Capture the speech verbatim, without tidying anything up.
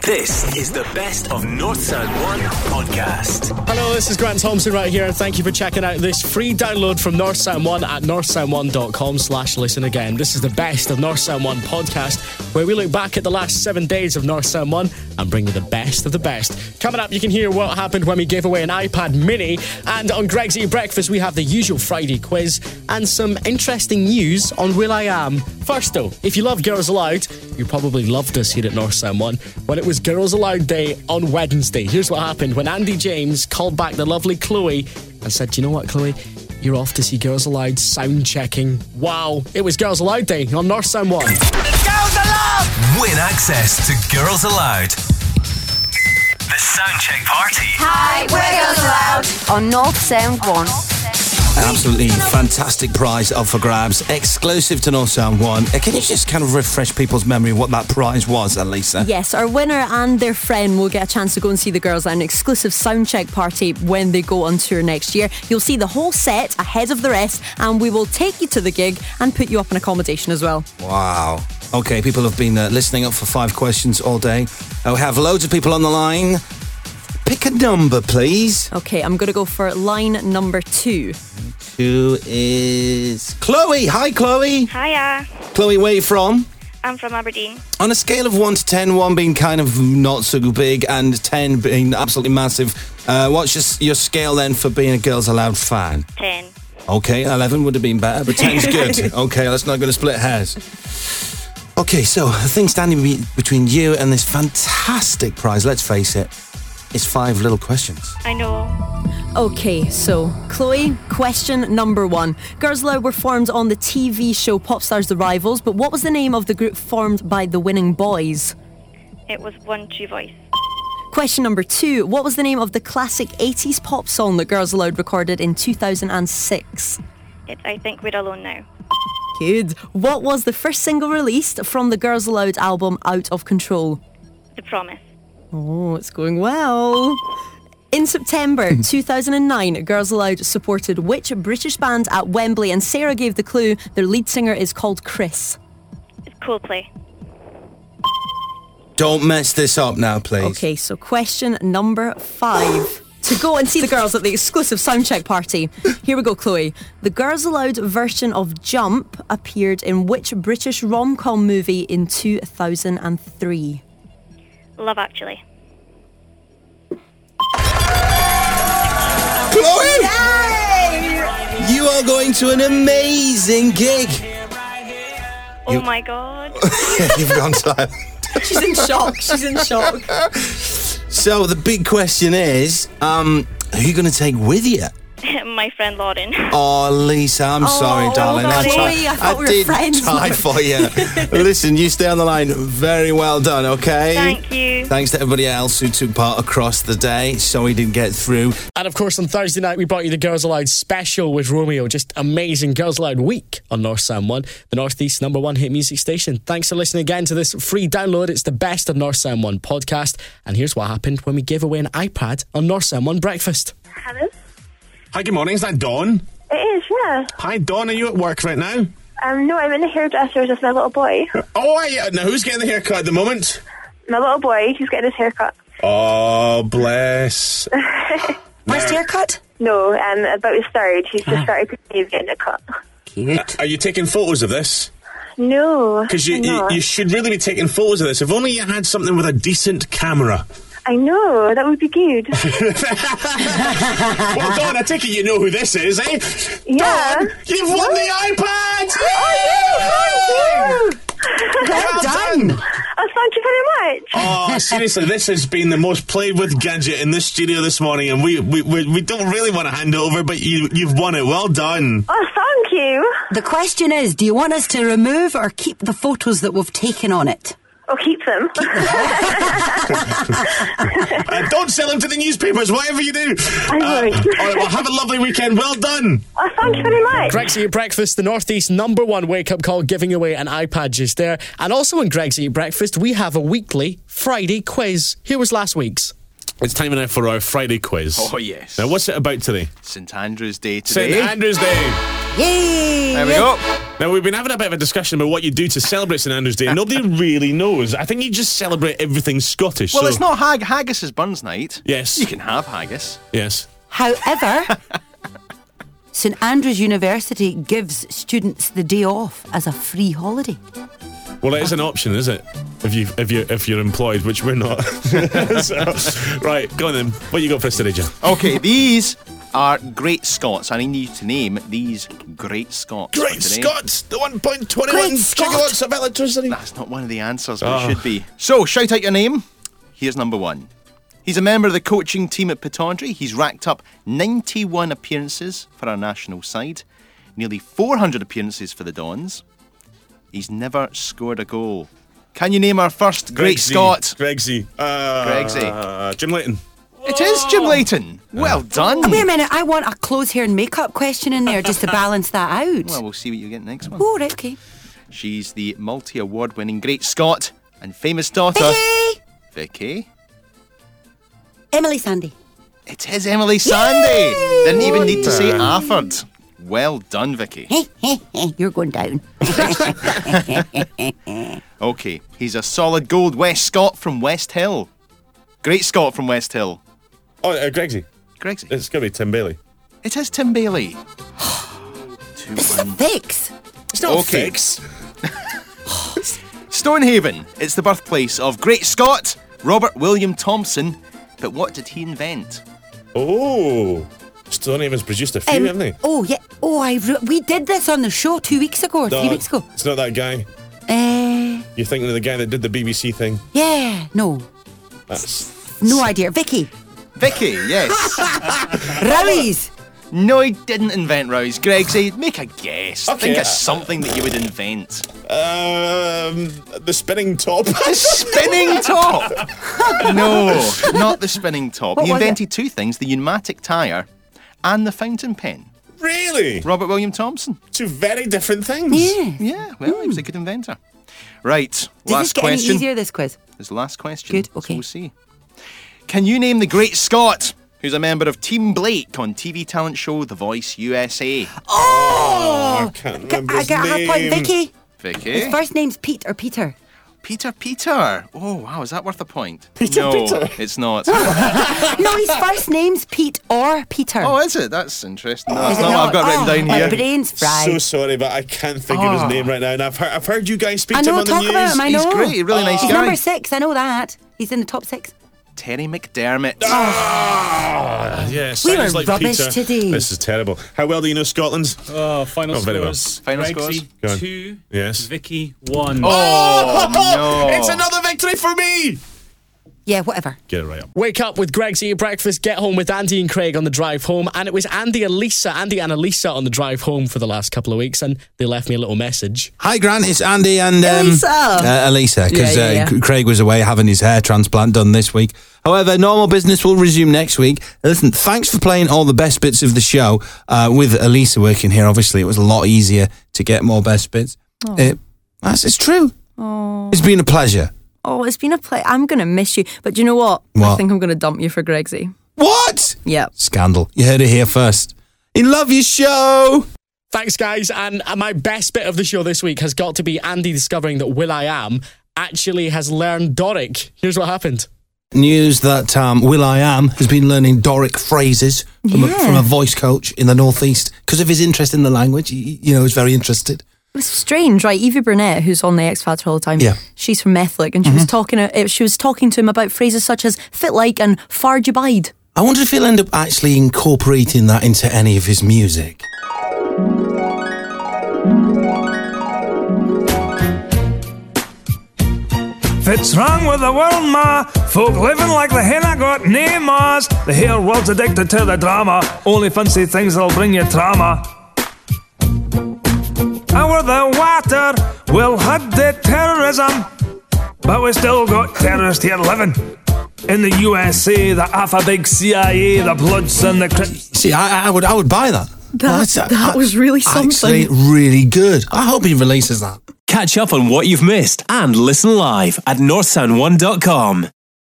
This is the Best of North Sound one podcast. Hello, this is Grant Thompson right here. Thank you for checking out this free download from North Sound one at north sound one dot com slash listen again. This is the Best of North Sound one podcast, where we look back at the last seven days of North Sound one and bring you the best of the best. Coming up, you can hear what happened when we gave away an iPad mini, and on Greg's Eat Breakfast we have the usual Friday quiz and some interesting news on Will I Am. First though, if you love Girls Aloud, you probably loved us here at North Sound one when it was Girls Aloud Day on Wednesday. Here's what happened when Andy James called back the lovely Chloe and said, "Do you know what, Chloe? You're off to see Girls Aloud sound checking." Wow, it was Girls Aloud Day on North Sound one. Girls Aloud! Win access to Girls Aloud. The Soundcheck Party. Hi, we're Girls Aloud on North Sound one. An absolutely fantastic prize up for grabs, exclusive to North Sound one. Uh, can you just kind of refresh people's memory of what that prize was, Elisa? Yes, our winner and their friend will get a chance to go and see the girls at an exclusive soundcheck party when they go on tour next year. You'll see the whole set ahead of the rest, and we will take you to the gig and put you up in accommodation as well. Wow. Okay, people have been uh, listening up for five questions all day. Uh, we have loads of people on the line. Pick a number, please. Okay, I'm going to go for line number two. Who is Chloe? Hi, Chloe. Hiya. Chloe, where are you from? I'm from Aberdeen. On a scale of one to ten, one being kind of not so big and ten being absolutely massive, uh, what's your, your scale then for being a Girls Aloud fan? ten. Okay, eleven would have been better, but ten's good. Okay, that's not going to split hairs. Okay, so the thing standing be- between you and this fantastic prize, let's face it, is five little questions. I know. Okay, so Chloe, question number one. Girls Aloud were formed on the T V show Popstars The Rivals, but what was the name of the group formed by the winning boys? It was One True Voice. Question number two. What was the name of the classic eighties pop song that Girls Aloud recorded in two thousand six? It's I Think We're Alone Now. Good. What was the first single released from the Girls Aloud album Out of Control? The Promise. Oh, it's going well. In September two thousand nine, Girls Aloud supported which British band at Wembley? And Sarah gave the clue. Their lead singer is called Chris. It's Coldplay. Don't mess this up now, please. Okay, so question number five. To go and see the girls at the exclusive soundcheck party. Here we go, Chloe. The Girls Aloud version of Jump appeared in which British rom-com movie in two thousand three? Love Actually. Chloe! Yay! You are going to an amazing gig. Oh You- my god. You've gone silent. She's in shock. She's in shock. So the big question is, um, who are you going to take with you? My friend Lauren. Oh, Lisa, I'm Oh, sorry, darling. sorry. I, I thought we were did friends. try for you. Listen, you stay on the line. Very well done, okay? Thank you. Thanks to everybody else who took part across the day. Sorry didn't get through. And of course, on Thursday night, we brought you the Girls Aloud special with Romeo. Just amazing Girls Aloud week on North Sound one, the Northeast's number one hit music station. Thanks for listening again to this free download. It's the Best of North Sound one podcast. And here's what happened when we gave away an iPad on North Sound one Breakfast. Hello? Hi, good morning. Is that Dawn? It is, yeah. Hi, Dawn. Are you at work right now? Um, no, I'm in the hairdresser with my little boy. Oh, are you? Now, who's getting the haircut at the moment? My little boy, he's getting his haircut. Oh, bless. First haircut? No, um, about his third. He's just started, he's getting a cut. Cute. Are you taking photos of this? No, Because you, I'm you, not. you should really be taking photos of this. If only you had something with a decent camera. I know, that would be good. Well, Dawn, I take it you know who this is, eh? Yeah. Dawn, you've won the iPad! Oh, yeah, thank you! Well done! Oh, thank you very much. Oh, seriously, this has been the most played with gadget in this studio this morning, and we we, we, we don't really want to hand it over, but you, you've won it. Well done. Oh, thank you. The question is, do you want us to remove or keep the photos that we've taken on it? Oh, keep them. Uh, don't sell them to the newspapers, whatever you do. I won't. Uh, all right, well, have a lovely weekend. Well done. Oh, thank you very much. Greg's Eat Breakfast, the Northeast number one wake-up call, giving away an iPad just there. And also in Greg's Eat Breakfast, we have a weekly Friday quiz. Here was last week's. It's time now for our Friday quiz. Oh, yes. Now, what's it about today? St Andrew's Day today. Saint Andrew's Day. Yay! There we go. Now, we've been having a bit of a discussion about what you do to celebrate Saint Andrew's Day. Nobody really knows. I think you just celebrate everything Scottish. Well, so- it's not hag- haggis is Burns night. Yes. You can have haggis. Yes. However, St Andrews University gives students the day off as a free holiday. Well, it is an option, is it? If you if you if you're employed, which we're not. So, right, go on then. What you got for us today, John? Okay, these are great Scots. I need you to name these great Scots. for Great today. Scots, the one point two one Great Scot. gigawatts of electricity. That's not one of the answers, but Oh. it should be. So, shout out your name. Here's number one. He's a member of the coaching team at Pittodrie. He's racked up ninety-one appearances for our national side, nearly four hundred appearances for the Dons. He's never scored a goal. Can you name our first great Scot? Gregsy. Uh, Gregsy. Jim Leighton. It is Jim Leighton. Well done. Wait a minute, I want a clothes, hair and makeup question in there just to balance that out. Well, we'll see what you get next one. Oh, right, okay. She's the multi-award winning great Scot and famous daughter. Vicky! Vicky. Emily Sandy. It is Emily Sandy. Didn't even need to say Afford. Well done, Vicky. You're going down. Okay, he's a solid gold West Scot from West Hill. Great Scot from West Hill. Oh, uh, Gregsy. Gregsy. It's going to be Tim Bailey. It is Tim Bailey. Two, This is a one. fix. It's not Okay. a fix. Stonehaven. It's the birthplace of great Scot Robert William Thompson. But what did he invent? Oh. Stonehaven's produced a few, Um, haven't they? oh, yeah. Oh, I re- we did this on the show two weeks ago or three No, weeks ago. It's not that guy. Uh, You're thinking of the guy that did the B B C thing. yeah, no. That's No idea. Vicky. Vicky, yes. Rowies. No, he didn't invent Rouse. Gregsy, make a guess. Okay, Think uh, of something that you would invent. um the spinning top. The spinning top! No, not the spinning top. What he was invented two things, the pneumatic tyre and the fountain pen. Really? Robert William Thompson. Two very different things. Yeah. Yeah, well, he was a good inventor. Right, Does last this get question. any easier, this quiz? This is the last question. Good, so okay. we'll see. Can you name the great Scot who's a member of Team Blake on T V talent show The Voice U S A? Oh! I can't G- remember I his got half point. name. Vicky. Vicky? His first name's Pete or Peter. Peter Peter. Oh, wow, is that worth a point? Peter no, Peter. it's not. No, his first name's Pete or Peter. Oh, is it? That's interesting. No, that's Is it not what I've got not? written Oh, down my here. brain's fried. So sorry, but I can't think of his Oh. name right now. And I've heard, I've heard you guys speak I to him know, on the talk news. about him. I He's know. great, really nice He's guy. number six. I know that. He's in the top six. Terry McDermott. Ah, yeah, We sounds were like rubbish Peter. today. This is terrible. How well do you know Scotland's? Oh, final Oh, very well. scores. Final Gregsy, scores? Go on. two. Yes. Vicky, one. Oh, no. It's another victory for me! Yeah, whatever. Get it right up. Wake up with Greg's Eat Breakfast, get home with Andy and Craig on the drive home. And it was Andy and Lisa, Andy and Elisa on the drive home for the last couple of weeks. And they left me a little message. Hi, Grant. It's Andy and um, Elisa. uh, Elisa, because Yeah, yeah, uh, yeah. Craig was away having his hair transplant done this week. However, normal business will resume next week. Listen, thanks for playing all the best bits of the show. Uh, with Elisa working here, obviously, it was a lot easier to get more best bits. Uh, that's it's true. It's been a pleasure. Oh, it's been a play. I'm going to miss you. But do you know what? I What? think I'm going to dump you for Gregsy. What? Yeah. Scandal. You heard it here first. In love your show. Thanks, guys. And uh, my best bit of the show this week has got to be Andy discovering that Will I Am actually has learned Doric. Here's what happened. News that um, Will I Am has been learning Doric phrases from, a, Yeah. from a voice coach in the Northeast because of his interest in the language. He, you know, he's very interested. It was strange, right? Evie Burnett, who's on the X Factor all the time, Yeah. she's from Methlick, and she was talking. Uh, she was talking to him about phrases such as "fit like" and "far you bide." I wonder if he'll end up actually incorporating that into any of his music. Fits wrong with the world, ma. Folk living like the hen I got nae mas. The whole world's addicted to the drama. Only fancy things that'll bring you trauma. Our the water will hide the terrorism, but we still got terrorists here living. In the U S A, the Alpha Big C I A, the Bloods and the Crips. See, I, I would, I would buy that. That, That's, uh, that was really something. Actually, really good. I hope he releases that. Catch up on what you've missed and listen live at north sound one dot com.